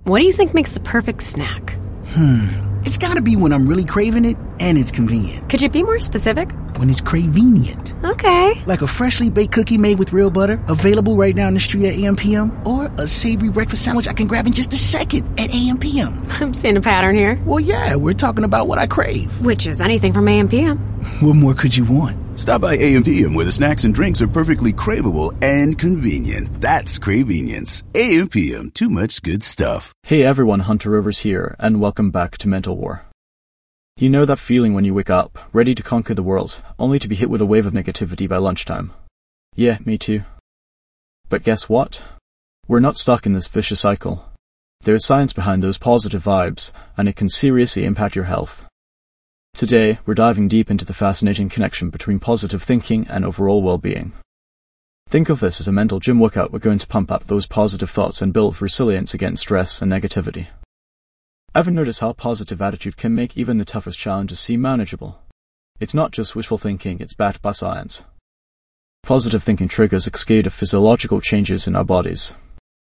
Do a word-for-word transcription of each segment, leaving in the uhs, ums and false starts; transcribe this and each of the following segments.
What do you think makes the perfect snack? Hmm. It's gotta be when I'm really craving it and it's convenient. Could you be more specific? When it's cravenient. Okay. Like a freshly baked cookie made with real butter, available right now in the street at A M P M, or a savory breakfast sandwich I can grab in just a second at A M P M. I'm seeing a pattern here. Well, yeah, we're talking about what I crave. Which is anything from A M P M. What more could you want? Stop by A M P M where the snacks and drinks are perfectly craveable and convenient. That's Cravenience. A M P M, too much good stuff. Hey everyone, Hunter Rovers here, and welcome back to Mental War. You know that feeling when you wake up, ready to conquer the world, only to be hit with a wave of negativity by lunchtime? Yeah, me too. But guess what? We're not stuck in this vicious cycle. There's science behind those positive vibes, and it can seriously impact your health. Today, we're diving deep into the fascinating connection between positive thinking and overall well-being. Think of this as a mental gym workout. We're going to pump up those positive thoughts and build resilience against stress and negativity. Ever notice how a positive attitude can make even the toughest challenges seem manageable? It's not just wishful thinking, it's backed by science. Positive thinking triggers a cascade of physiological changes in our bodies.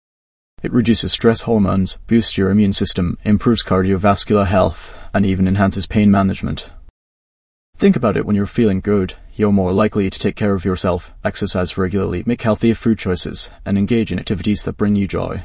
It reduces stress hormones, boosts your immune system, improves cardiovascular health, and even enhances pain management. Think about it: when you're feeling good, you're more likely to take care of yourself, exercise regularly, make healthier food choices, and engage in activities that bring you joy.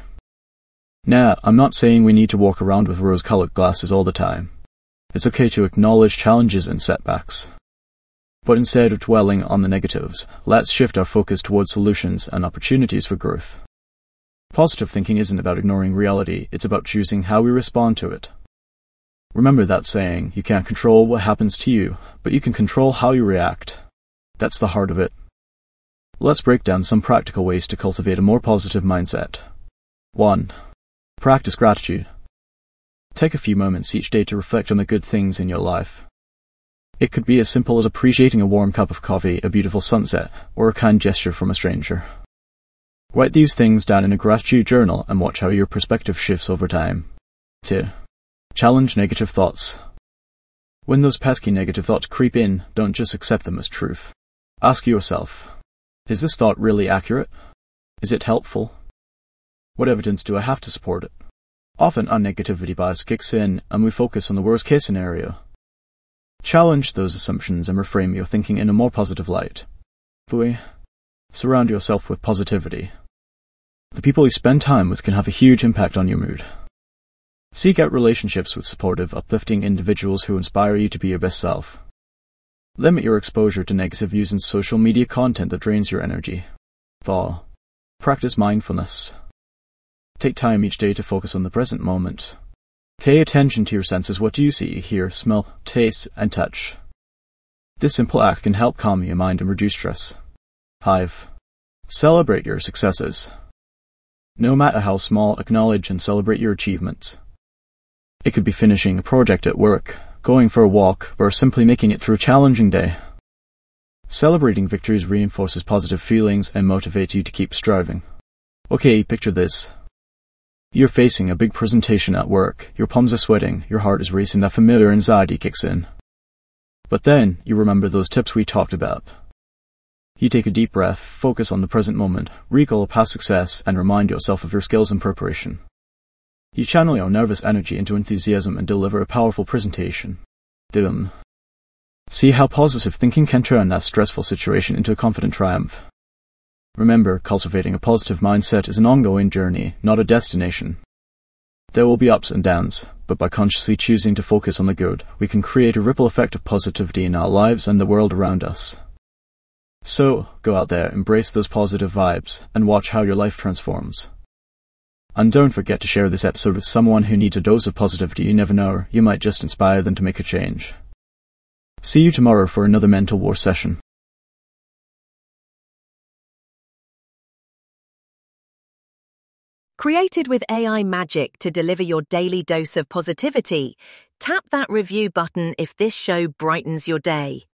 Now, I'm not saying we need to walk around with rose-colored glasses all the time. It's okay to acknowledge challenges and setbacks. But instead of dwelling on the negatives, let's shift our focus towards solutions and opportunities for growth. Positive thinking isn't about ignoring reality, it's about choosing how we respond to it. Remember that saying, you can't control what happens to you, but you can control how you react. That's the heart of it. Let's break down some practical ways to cultivate a more positive mindset. one. Practice gratitude. Take a few moments each day to reflect on the good things in your life. It could be as simple as appreciating a warm cup of coffee, a beautiful sunset, or a kind gesture from a stranger. Write these things down in a gratitude journal and watch how your perspective shifts over time. two. Challenge negative thoughts. When those pesky negative thoughts creep in, don't just accept them as truth. Ask yourself, is this thought really accurate? Is it helpful? What evidence do I have to support it? Often our negativity bias kicks in and we focus on the worst case scenario. Challenge those assumptions and reframe your thinking in a more positive light. three. Surround yourself with positivity. The people you spend time with can have a huge impact on your mood. Seek out relationships with supportive, uplifting individuals who inspire you to be your best self. Limit your exposure to negative views and social media content that drains your energy. four. Practice mindfulness. Take time each day to focus on the present moment. Pay attention to your senses. What do you see, hear, smell, taste, and touch? This simple act can help calm your mind and reduce stress. five. Celebrate your successes. No matter how small, acknowledge and celebrate your achievements. It could be finishing a project at work, going for a walk, or simply making it through a challenging day. Celebrating victories reinforces positive feelings and motivates you to keep striving. Okay, picture this. You're facing a big presentation at work, your palms are sweating, your heart is racing, that familiar anxiety kicks in. But then, you remember those tips we talked about. You take a deep breath, focus on the present moment, recall a past success, and remind yourself of your skills and preparation. You channel your nervous energy into enthusiasm and deliver a powerful presentation. Boom. See how positive thinking can turn that stressful situation into a confident triumph. Remember, cultivating a positive mindset is an ongoing journey, not a destination. There will be ups and downs, but by consciously choosing to focus on the good, we can create a ripple effect of positivity in our lives and the world around us. So, go out there, embrace those positive vibes, and watch how your life transforms. And don't forget to share this episode with someone who needs a dose of positivity. You never know, you might just inspire them to make a change. See you tomorrow for another Mental War session. Created with A I magic to deliver your daily dose of positivity, tap that review button if this show brightens your day.